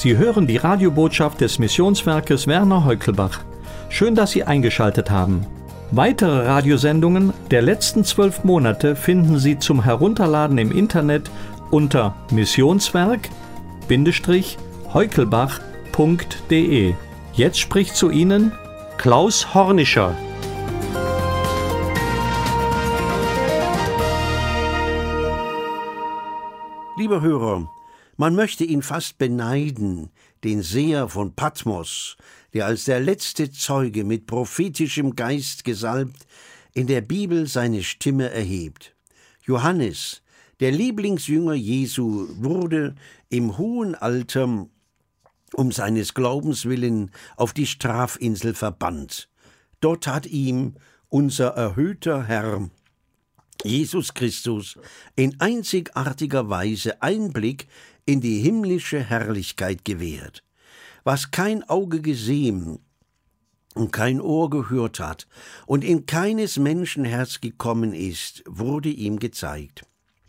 Sie hören die Radiobotschaft des Missionswerkes Werner Heukelbach. Schön, dass Sie eingeschaltet haben. Weitere Radiosendungen der letzten 12 Monate finden Sie zum Herunterladen im Internet unter missionswerk-heukelbach.de. Jetzt spricht zu Ihnen Klaus Hornischer. Lieber Hörer, man möchte ihn fast beneiden, den Seher von Patmos, der als der letzte Zeuge mit prophetischem Geist gesalbt in der Bibel seine Stimme erhebt. Johannes, der Lieblingsjünger Jesu, wurde im hohen Alter um seines Glaubens willen auf die Strafinsel verbannt. Dort hat ihm unser erhöhter Herr Jesus Christus in einzigartiger Weise Einblick in die himmlische Herrlichkeit gewährt. Was kein Auge gesehen und kein Ohr gehört hat und in keines Menschen Herz gekommen ist, wurde ihm gezeigt.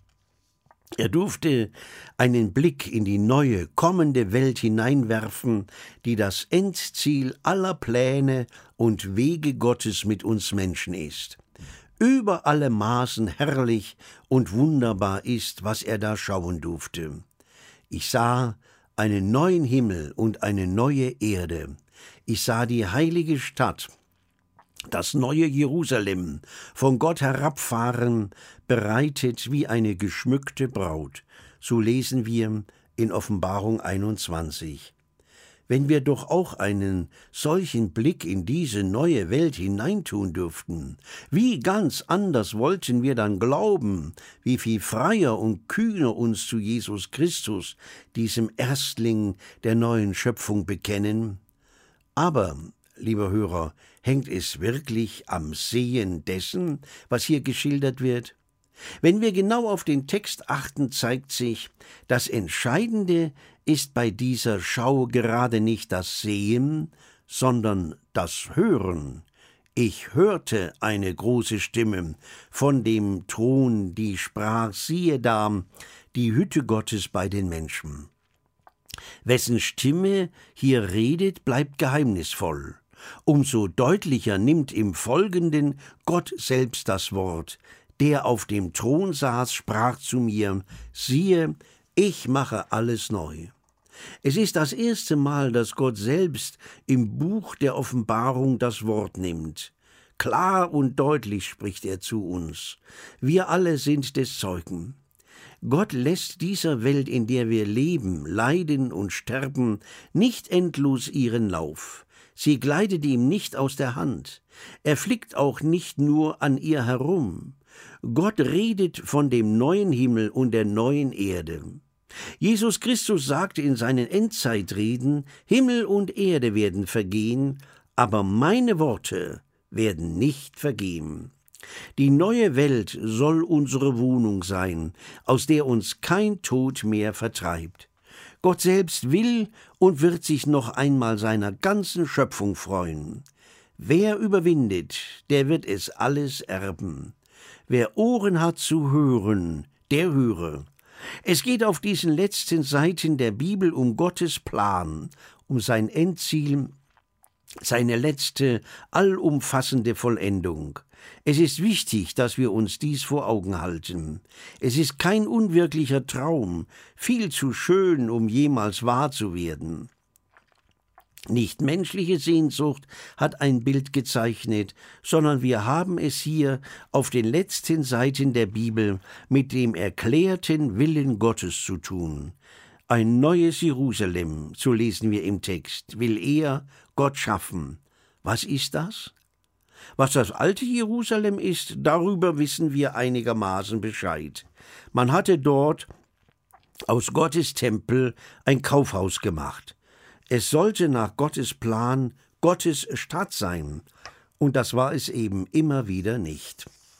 Er durfte einen Blick in die neue, kommende Welt hineinwerfen, die das Endziel aller Pläne und Wege Gottes mit uns Menschen ist. Über alle Maßen herrlich und wunderbar ist, was er da schauen durfte. Ich sah einen neuen Himmel und eine neue Erde. Ich sah die heilige Stadt, das neue Jerusalem, von Gott herabfahren, bereitet wie eine geschmückte Braut. So lesen wir in Offenbarung 21. Wenn wir doch auch einen solchen Blick in diese neue Welt hineintun dürften, wie ganz anders wollten wir dann glauben, wie viel freier und kühner uns zu Jesus Christus, diesem Erstling der neuen Schöpfung, bekennen? Aber, lieber Hörer, hängt es wirklich am Sehen dessen, was hier geschildert wird? Wenn wir genau auf den Text achten, zeigt sich, das Entscheidende ist bei dieser Schau gerade nicht das Sehen, sondern das Hören. Ich hörte eine große Stimme von dem Thron, die sprach, siehe da, die Hütte Gottes bei den Menschen. Wessen Stimme hier redet, bleibt geheimnisvoll. Umso deutlicher nimmt im Folgenden Gott selbst das Wort. Der auf dem Thron saß, sprach zu mir, siehe, ich mache alles neu. Es ist das erste Mal, dass Gott selbst im Buch der Offenbarung das Wort nimmt. Klar und deutlich spricht er zu uns. Wir alle sind des Zeugen. Gott lässt dieser Welt, in der wir leben, leiden und sterben, nicht endlos ihren Lauf. Sie gleitet ihm nicht aus der Hand. Er flickt auch nicht nur an ihr herum. Gott redet von dem neuen Himmel und der neuen Erde. Jesus Christus sagte in seinen Endzeitreden, Himmel und Erde werden vergehen, aber meine Worte werden nicht vergehen. Die neue Welt soll unsere Wohnung sein, aus der uns kein Tod mehr vertreibt. Gott selbst will und wird sich noch einmal seiner ganzen Schöpfung freuen. Wer überwindet, der wird es alles erben. Wer Ohren hat zu hören, der höre. Es geht auf diesen letzten Seiten der Bibel um Gottes Plan, um sein Endziel, seine letzte, allumfassende Vollendung. Es ist wichtig, dass wir uns dies vor Augen halten. Es ist kein unwirklicher Traum, viel zu schön, um jemals wahr zu werden. Nicht menschliche Sehnsucht hat ein Bild gezeichnet, sondern wir haben es hier auf den letzten Seiten der Bibel mit dem erklärten Willen Gottes zu tun. Ein neues Jerusalem, so lesen wir im Text, will er, Gott, schaffen. Was ist das? Was das alte Jerusalem ist, darüber wissen wir einigermaßen Bescheid. Man hatte dort aus Gottes Tempel ein Kaufhaus gemacht. Es sollte nach Gottes Plan Gottes Stadt sein, und das war es eben immer wieder nicht.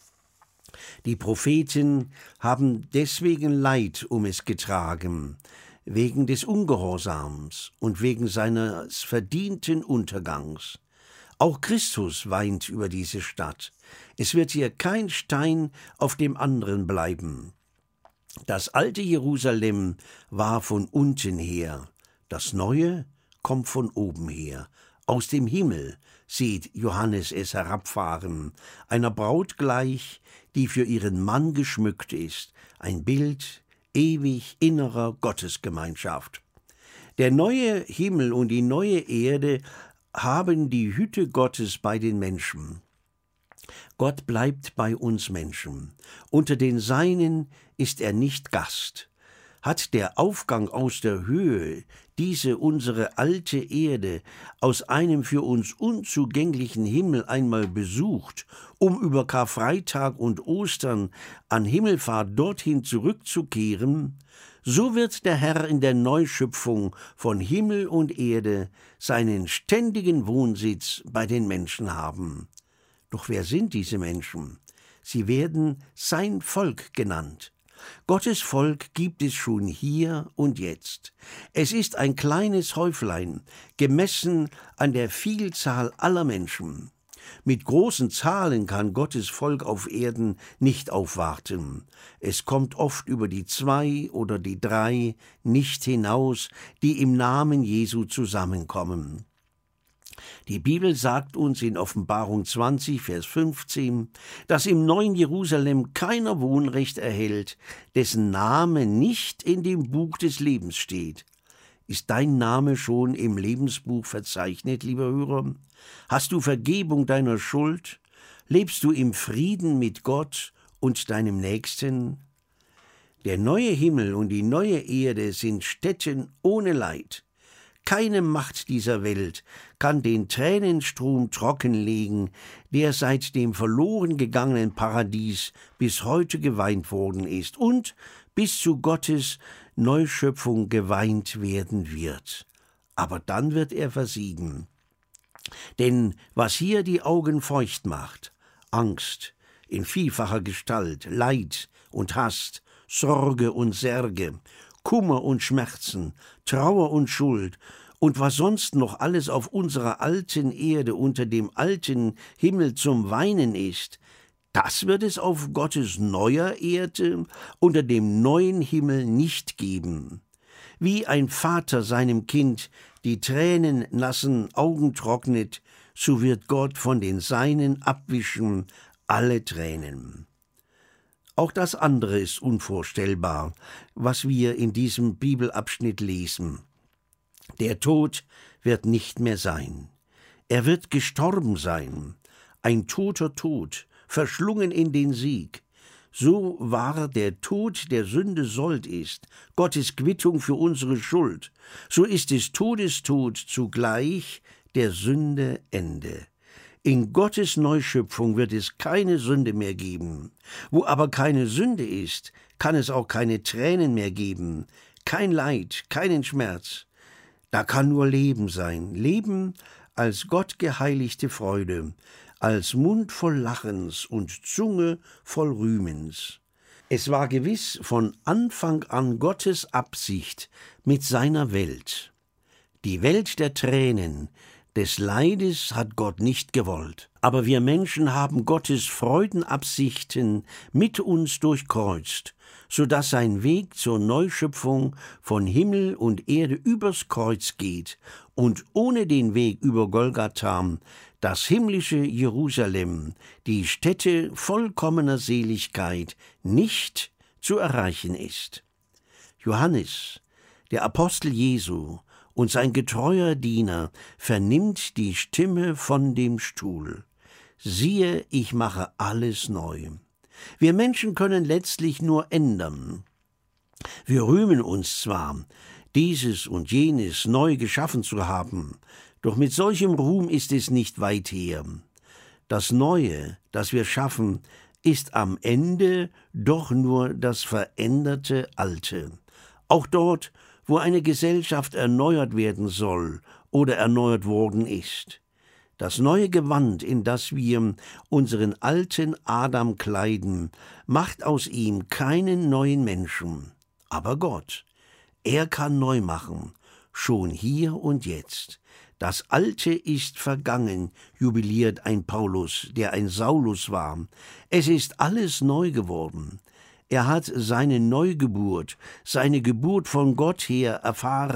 Die Propheten haben deswegen Leid um es getragen, wegen des Ungehorsams und wegen seines verdienten Untergangs. Auch Christus weint über diese Stadt. Es wird hier kein Stein auf dem anderen bleiben. Das alte Jerusalem war von unten her Das Neue kommt von oben her. Aus dem Himmel sieht Johannes es herabfahren, einer Braut gleich, die für ihren Mann geschmückt ist, ein Bild ewig innerer Gottesgemeinschaft. Der neue Himmel und die neue Erde haben die Hütte Gottes bei den Menschen. Gott bleibt bei uns Menschen. Unter den Seinen ist er nicht Gast. Hat der Aufgang aus der Höhe diese unsere alte Erde aus einem für uns unzugänglichen Himmel einmal besucht, um über Karfreitag und Ostern an Himmelfahrt dorthin zurückzukehren, so wird der Herr in der Neuschöpfung von Himmel und Erde seinen ständigen Wohnsitz bei den Menschen haben. Doch wer sind diese Menschen? Sie werden sein Volk genannt. Gottes Volk gibt es schon hier und jetzt. Es ist ein kleines Häuflein, gemessen an der Vielzahl aller Menschen. Mit großen Zahlen kann Gottes Volk auf Erden nicht aufwarten. Es kommt oft über die 2 oder die 3 nicht hinaus, die im Namen Jesu zusammenkommen. Die Bibel sagt uns in Offenbarung 20, Vers 15, dass im neuen Jerusalem keiner Wohnrecht erhält, dessen Name nicht in dem Buch des Lebens steht. Ist dein Name schon im Lebensbuch verzeichnet, lieber Hörer? Hast du Vergebung deiner Schuld? Lebst du im Frieden mit Gott und deinem Nächsten? Der neue Himmel und die neue Erde sind Stätten ohne Leid. Keine Macht dieser Welt kann den Tränenstrom trockenlegen, der seit dem verloren gegangenen Paradies bis heute geweint worden ist und bis zu Gottes Neuschöpfung geweint werden wird. Aber dann wird er versiegen. Denn was hier die Augen feucht macht, Angst in vielfacher Gestalt, Leid und Hass, Sorge und Särge, Kummer und Schmerzen, Trauer und Schuld und was sonst noch alles auf unserer alten Erde unter dem alten Himmel zum Weinen ist, das wird es auf Gottes neuer Erde unter dem neuen Himmel nicht geben. Wie ein Vater seinem Kind die tränennassen Augen trocknet, so wird Gott von den Seinen abwischen alle Tränen. Auch das andere ist unvorstellbar, was wir in diesem Bibelabschnitt lesen. Der Tod wird nicht mehr sein. Er wird gestorben sein, ein toter Tod, verschlungen in den Sieg. So wahr der Tod der Sünde Sold ist, Gottes Quittung für unsere Schuld, so ist des Todes Tod zugleich der Sünde Ende. In Gottes Neuschöpfung wird es keine Sünde mehr geben. Wo aber keine Sünde ist, kann es auch keine Tränen mehr geben, kein Leid, keinen Schmerz. Da kann nur Leben sein, Leben als Gott geheiligte Freude, als Mund voll Lachens und Zunge voll Rühmens. Es war gewiss von Anfang an Gottes Absicht mit seiner Welt. Die Welt der Tränen, des Leides hat Gott nicht gewollt. Aber wir Menschen haben Gottes Freudenabsichten mit uns durchkreuzt, so dass sein Weg zur Neuschöpfung von Himmel und Erde übers Kreuz geht und ohne den Weg über Golgatha das himmlische Jerusalem, die Stätte vollkommener Seligkeit, nicht zu erreichen ist. Johannes, der Apostel Jesu, und sein getreuer Diener vernimmt die Stimme von dem Stuhl. Siehe, ich mache alles neu. Wir Menschen können letztlich nur ändern. Wir rühmen uns zwar, dieses und jenes neu geschaffen zu haben, doch mit solchem Ruhm ist es nicht weit her. Das Neue, das wir schaffen, ist am Ende doch nur das veränderte Alte. Auch dort, wo eine Gesellschaft erneuert werden soll oder erneuert worden ist. Das neue Gewand, in das wir unseren alten Adam kleiden, macht aus ihm keinen neuen Menschen. Aber Gott, er kann neu machen, schon hier und jetzt. Das Alte ist vergangen, jubiliert ein Paulus, der ein Saulus war. Es ist alles neu geworden. Er hat seine Neugeburt, seine Geburt von Gott her erfahren.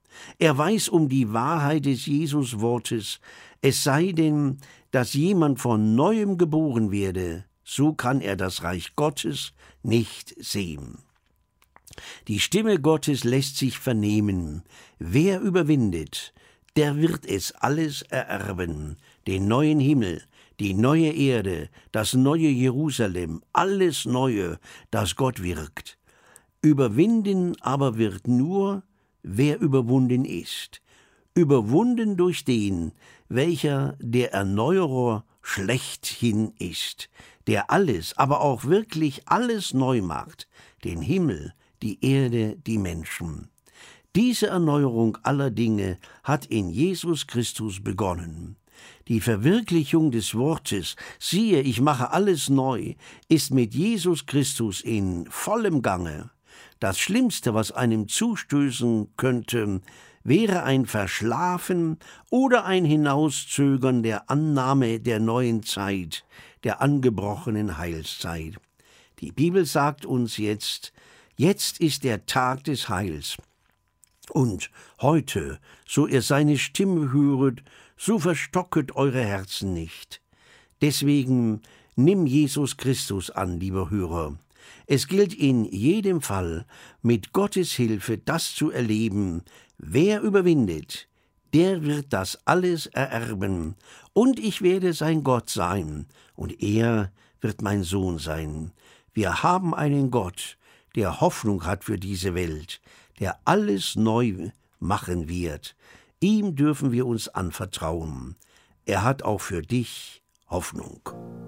Er weiß um die Wahrheit des Jesuswortes, es sei denn, dass jemand von Neuem geboren werde, so kann er das Reich Gottes nicht sehen. Die Stimme Gottes lässt sich vernehmen. Wer überwindet, der wird es alles ererben, den neuen Himmel, die neue Erde, das neue Jerusalem, alles Neue, das Gott wirkt. Überwinden aber wird nur, wer überwunden ist. Überwunden durch den, welcher der Erneuerer schlechthin ist, der alles, aber auch wirklich alles neu macht, den Himmel, die Erde, die Menschen. Diese Erneuerung aller Dinge hat in Jesus Christus begonnen. Die Verwirklichung des Wortes, siehe, ich mache alles neu, ist mit Jesus Christus in vollem Gange. Das Schlimmste, was einem zustößen könnte, wäre ein Verschlafen oder ein Hinauszögern der Annahme der neuen Zeit, der angebrochenen Heilszeit. Die Bibel sagt uns jetzt ist der Tag des Heils. Und heute, so ihr seine Stimme höret, so verstocket eure Herzen nicht. Deswegen nimm Jesus Christus an, lieber Hörer. Es gilt in jedem Fall, mit Gottes Hilfe das zu erleben, wer überwindet, der wird das alles ererben, und ich werde sein Gott sein, und er wird mein Sohn sein. Wir haben einen Gott, der Hoffnung hat für diese Welt, der alles neu machen wird. Ihm dürfen wir uns anvertrauen. Er hat auch für dich Hoffnung.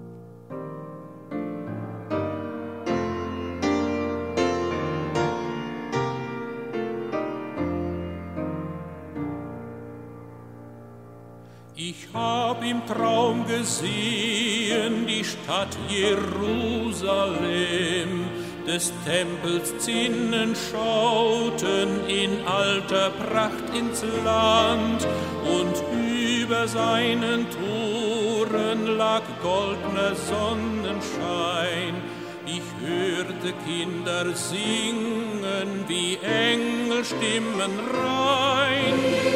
Ich hab im Traum gesehen die Stadt Jerusalem, des Tempels Zinnen schauten in alter Pracht ins Land, und über seinen Toren lag goldener Sonnenschein. Ich hörte Kinder singen wie Engelstimmen rein.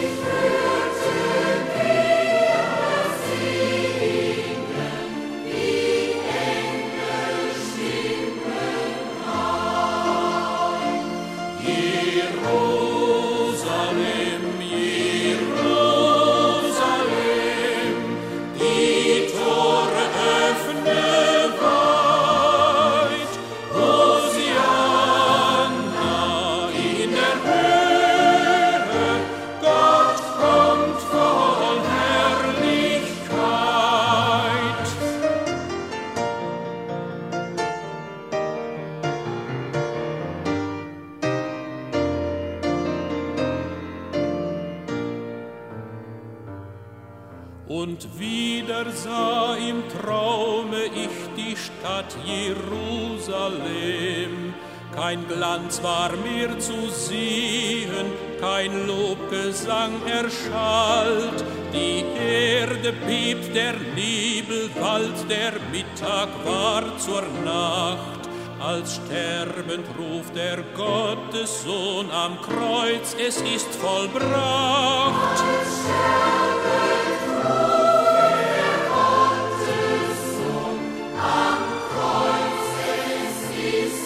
Und wieder sah im Traume ich die Stadt Jerusalem. Kein Glanz war mehr zu sehen, kein Lobgesang erschallt. Die Erde bebt, der Nebel wallt, der Mittag war zur Nacht. Als sterbend ruft der Gottessohn am Kreuz, es ist vollbracht. Als sterbend ruft der Gottessohn am Kreuz, es ist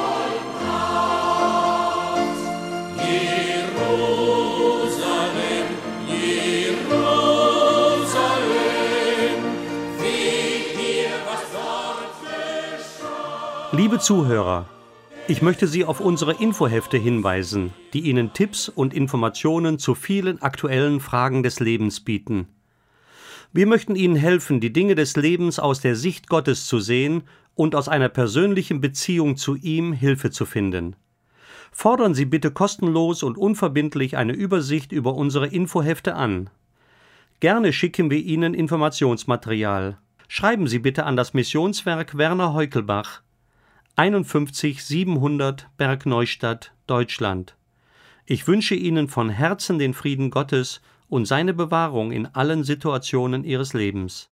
vollbracht. Jerusalem, Jerusalem, wie hier was dort geschah. Liebe Zuhörer, ich möchte Sie auf unsere Infohefte hinweisen, die Ihnen Tipps und Informationen zu vielen aktuellen Fragen des Lebens bieten. Wir möchten Ihnen helfen, die Dinge des Lebens aus der Sicht Gottes zu sehen und aus einer persönlichen Beziehung zu ihm Hilfe zu finden. Fordern Sie bitte kostenlos und unverbindlich eine Übersicht über unsere Infohefte an. Gerne schicken wir Ihnen Informationsmaterial. Schreiben Sie bitte an das Missionswerk Werner Heukelbach, 51 700 Bergneustadt, Deutschland. Ich wünsche Ihnen von Herzen den Frieden Gottes und seine Bewahrung in allen Situationen Ihres Lebens.